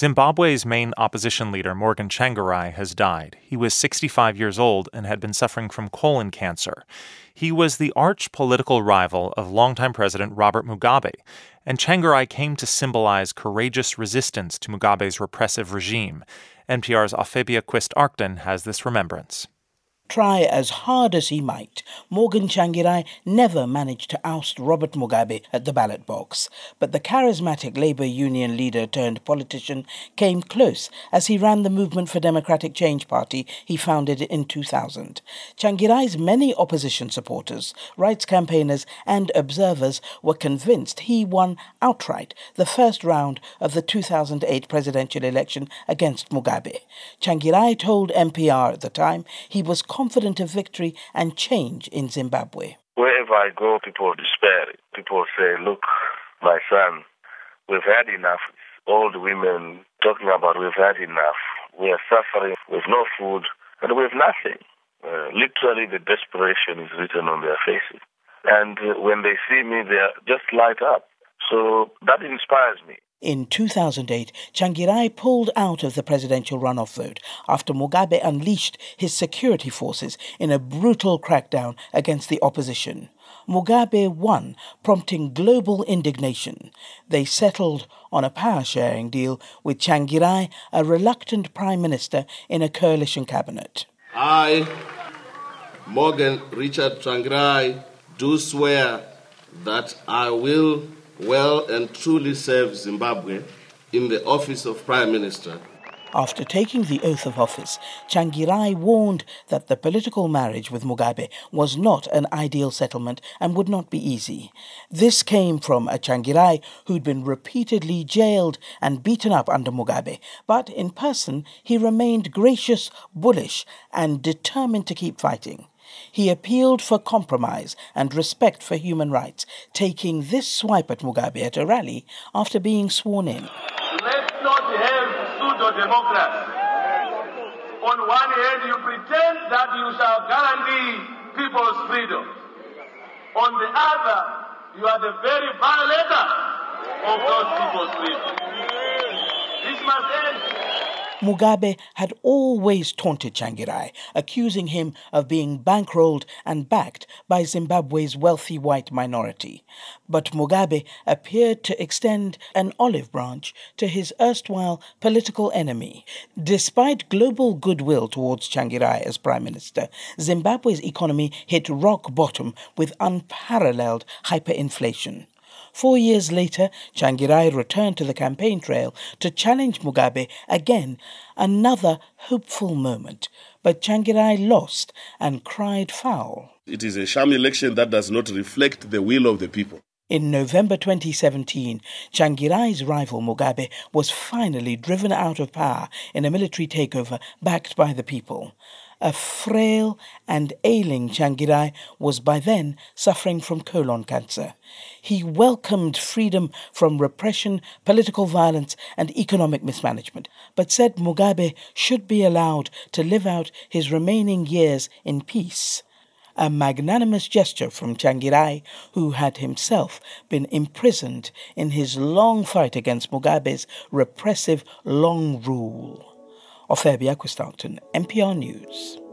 Zimbabwe's main opposition leader, Morgan Tsvangirai, has died. He was 65 years old and had been suffering from colon cancer. He was the arch political rival of longtime President Robert Mugabe, and Tsvangirai came to symbolize courageous resistance to Mugabe's repressive regime. NPR's Afebia Quist-Arcton has this remembrance. Try as hard as he might, Morgan Tsvangirai never managed to oust Robert Mugabe at the ballot box. But the charismatic Labour Union leader turned politician came close as he ran the Movement for Democratic Change party he founded in 2000. Tsvangirai's many opposition supporters, rights campaigners and observers were convinced he won outright the first round of the 2008 presidential election against Mugabe. Tsvangirai told NPR at the time he was confident of victory and change in Zimbabwe. Wherever I go, people despair. People say, look, my son, we've had enough. Old women talking about we've had enough. We are suffering with no food and with nothing. Literally, the desperation is written on their faces. And when they see me, they just light up. So that inspires me. In 2008, Tsvangirai pulled out of the presidential runoff vote after Mugabe unleashed his security forces in a brutal crackdown against the opposition. Mugabe won, prompting global indignation. They settled on a power-sharing deal with Tsvangirai, a reluctant prime minister in a coalition cabinet. I, Morgan Richard Tsvangirai, do swear that I will well and truly serve Zimbabwe in the office of Prime Minister. After taking the oath of office, Tsvangirai warned that the political marriage with Mugabe was not an ideal settlement and would not be easy. This came from a Tsvangirai who'd been repeatedly jailed and beaten up under Mugabe, but in person he remained gracious, bullish, and determined to keep fighting. He appealed for compromise and respect for human rights, taking this swipe at Mugabe at a rally after being sworn in. Let's not have pseudo-democracy. On one hand, you pretend that you shall guarantee people's freedom. On the other, you are the very violator of those people's freedom. This must end. Mugabe had always taunted Tsvangirai, accusing him of being bankrolled and backed by Zimbabwe's wealthy white minority. But Mugabe appeared to extend an olive branch to his erstwhile political enemy. Despite global goodwill towards Tsvangirai as prime minister, Zimbabwe's economy hit rock bottom with unparalleled hyperinflation. 4 years later, Tsvangirai returned to the campaign trail to challenge Mugabe again, another hopeful moment. But Tsvangirai lost and cried foul. It is a sham election that does not reflect the will of the people. In November 2017, Tsvangirai's rival Mugabe was finally driven out of power in a military takeover backed by the people. A frail and ailing Tsvangirai was by then suffering from colon cancer. He welcomed freedom from repression, political violence and economic mismanagement, but said Mugabe should be allowed to live out his remaining years in peace. A magnanimous gesture from Tsvangirai, who had himself been imprisoned in his long fight against Mugabe's repressive long rule. Afebia Quist-Arcton, NPR News.